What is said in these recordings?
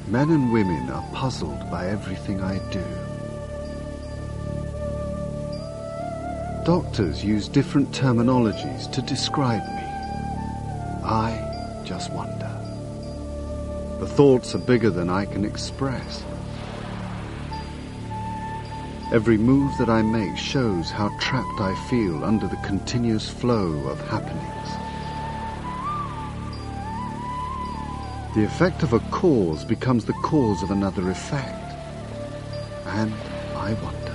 Men and women are puzzled by everything I do. Doctors use different terminologies to describe me. I just wonder. The thoughts are bigger than I can express. Every move that I make shows how trapped I feel under the continuous flow of happenings. The effect of a cause becomes the cause of another effect. And I wonder.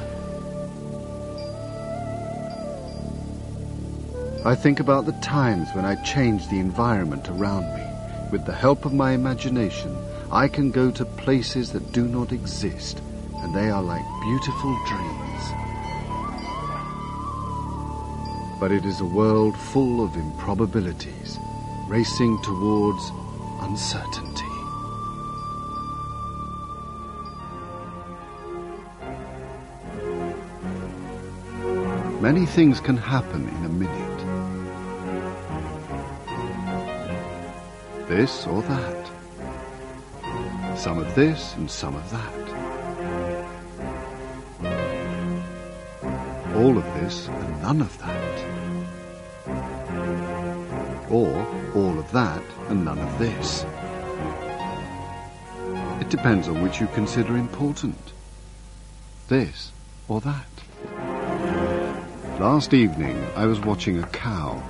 I think about the times when I changed the environment around me. With the help of my imagination, I can go to places that do not exist, and they are like beautiful dreams. But it is a world full of improbabilities, racing towards uncertainty. Many things can happen in a minute. This or that. Some of this and some of that. All of this and none of that. Or all of that and none of this. It depends on which you consider important. This or that. Last evening I was watching a cow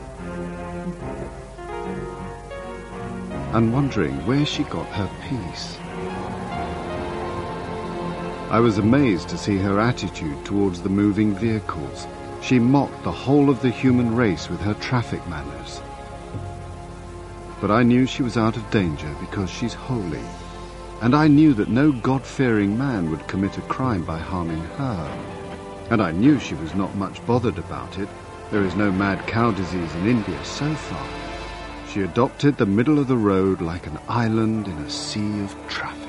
and wondering where she got her peace. I was amazed to see her attitude towards the moving vehicles. She mocked the whole of the human race with her traffic manners. But I knew she was out of danger because she's holy, and I knew that no God-fearing man would commit a crime by harming her. And I knew she was not much bothered about it. There is no mad cow disease in India so far. She adopted the middle of the road like an island in a sea of traffic.